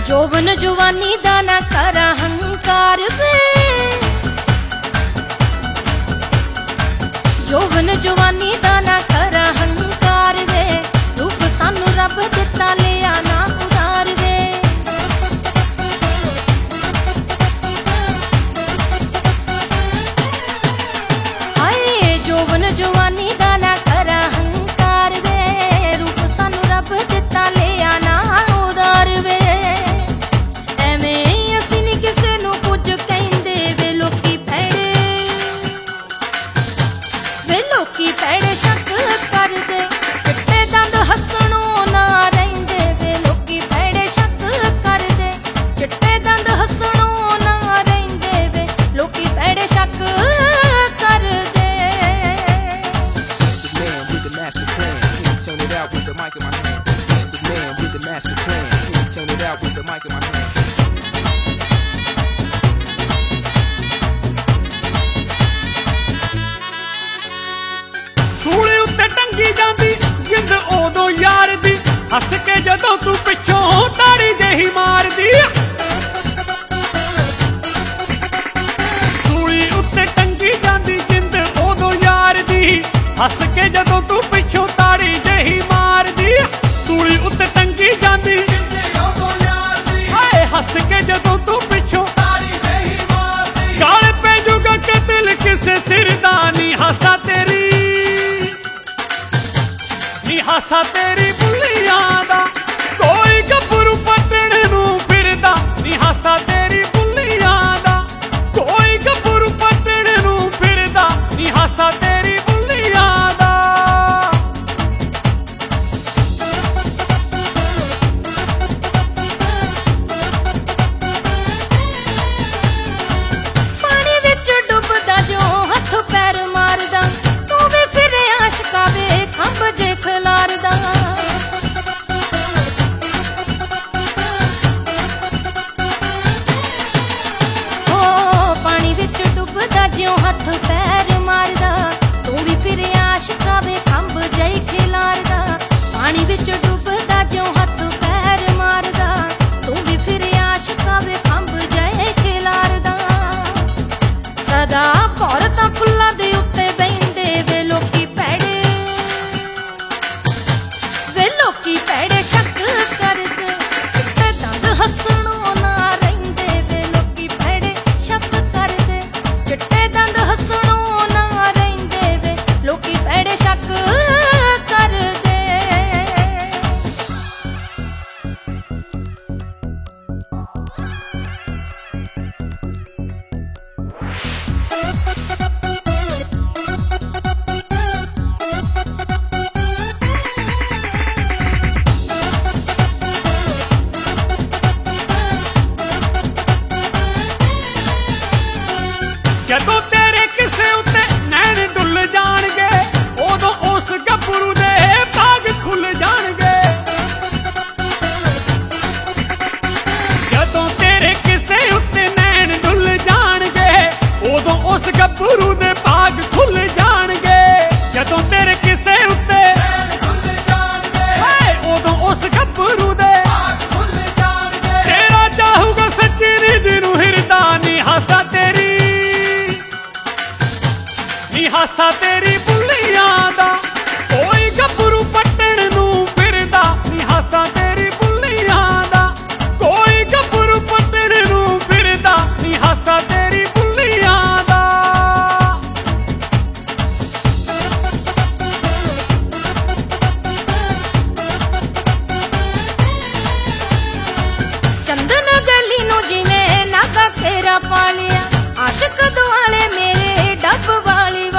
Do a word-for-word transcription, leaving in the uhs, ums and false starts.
जोवन जुवानी दा ना कर अहंकार वे, जोवन जुवानी दा ना कर अहंकार वे, रूप सानू रब दिता लिया ना उधार वे। हाय जोवन जुवानी दा ना कर अहंकार वे, रूप सानू रब दिता लिया ना उधार वे। लोकी पैड़े शक कर दे, चिट्टे दंद हसणों ना रहिंदे वे। लोकी पैड़े शक कर दे, चिट्टे दंद हसणों ना रहिंदे वे। लोकी पैड़े शक कर दे। The man with the master plan, can you turn it out with the mic in my hand? The man with the master plan, can you turn it out with the mic in my hand? सूली उत्ते टंगी जांदी जिंद ओदों यार दी, हस के जदों तू पिछों ताड़ी जेही मार दी। सूली उत्ते टंगी जांदी जिंद ओदों यार दी, हस के जदों तू पिछों ताड़ी जेही मार दी। सूली उत्ते टंगी जांदी हाय, हस के जदों तू पिछों ताड़ी जेही मार दी। गाल पे जुगा के दिल किसे सिरदानी, हसा तेरी हासा तेरी बुलियां दा, कोई गभरू पटने नू फिरदा। नी हासा तेरी बुलियां दा, कोई गभरू पटने नू फिरदा। नी हासा तेरी बुलियां दा। पानी विच डुबदा जो हथ पैर मारदा, तू भी फिरे आशिका वे खंभ जे खिलारदा। हो पानी विच डुबदा ज्यों हथ पैर मारदा, तू भी फिरे आशिका वे खंभ जे खिलारदा। पानी विच डुबदा ज्यों हथ पैर मारदा, तू भी फिरे आशिका वे खंभ जे खिलारदा। सदा औरतां फुल्लां दे उत्ते बहिंदे वे लोकी पैड़े, वे लोकी पैड़े शक कर दे, चिट्टे दंद हसणों ना रहिंदे वे। लोकी पैड़े शक कर दे, चिट्टे दंद हसणों ना रहिंदे वे। लोकी पैड़े शक कर दे। जदों तेरे किसे उत्ते नैन डुल जाणगे, उदों उस गभरू दे भाग खुल जाणगे। जदों तेरे किसे उत्ते नैन डुल जाणगे, उदों उस गभरू दे भाग खुल जाणगे। जदों तेरे किसे उत्ते नैन डुल जाणगे, हाय उदों उस गभरू दे भाग खुल जाणगे। तेरा चाहूगा सच्ची रिज नू हिरदा। नी हासा तेरी नी हासा तेरी बुलियां दा, कोई गभरू पटण नू फिरदा। नी हासा तेरी बुलियां दा, कोई गभरू पटण नू फिरदा। नी हासा तेरी बुलियां दा। चंदन गली नू जिवें नागा घेरा पा लिया, आशिक दुआले मेरे डब वाली